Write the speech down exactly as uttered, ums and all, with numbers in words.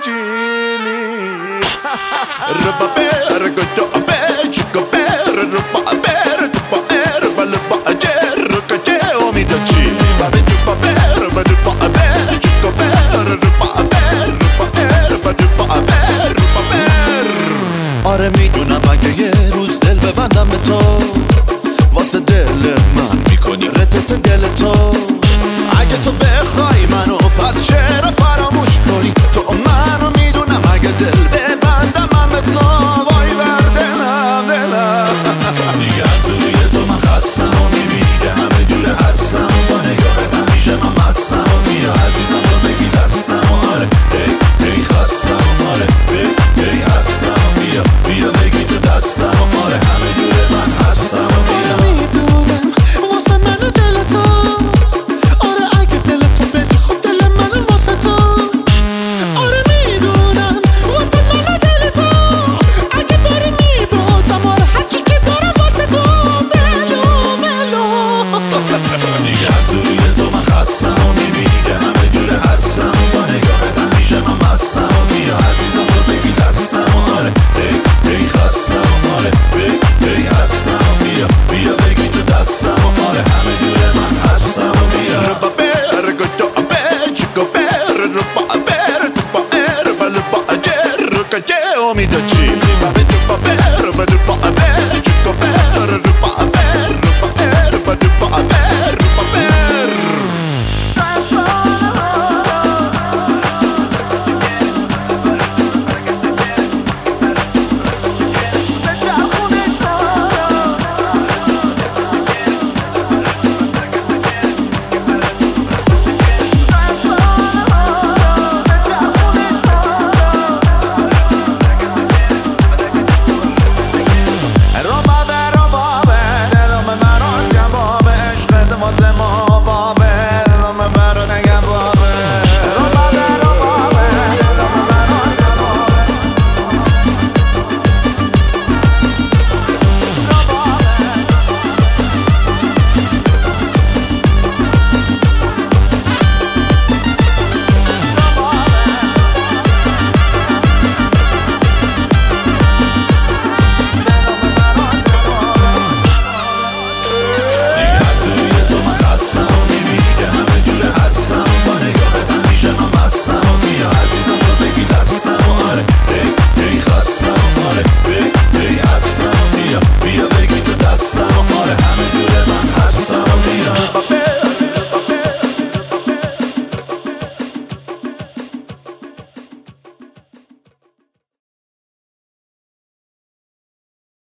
vicini. Ruba per goto per chico per ruba per ruba per ruba per ruba che o mi docini. Va bene ruba per ruba per chico per ruba per ruba per ruba per ruba per. آره میدونم اگه یه روز دل ببندم به تو واسه دل من میکنی ردت دل تو اگه تو بخوای منو پس چرا فراموش کنی تو منو میدونم اگه دل ببندم من به تو وای بر دلم دلم دیگه از روی تو من خستم و میبینی که همه جوره هستم با نگاهت همیشه من مستم و بیا عزیزم رو بگی دستم و آره ای ای خستم آره ای ای هستم و بیا بیا بگی تو دستم و آره همه جوره من هستم و بیا میدونم واسه من دل تو آره اگه دل تو بدی خب دل من واسه تو آره میدونم واسه من دل تو اگه بری میبازم آره هرچی که دارم واسه تو دلو ملو دیگه از روی تو من خستم و میبینی که همه جوره هستم با نگاهت همیشه من مستم و بیا عزیزم رو بگی دستم و آره ای ای خستم و آره ای ای هستم و بیا بیا بگی تو دستم و آره همه جوره من هستم و بیا Ruba per goto per chico per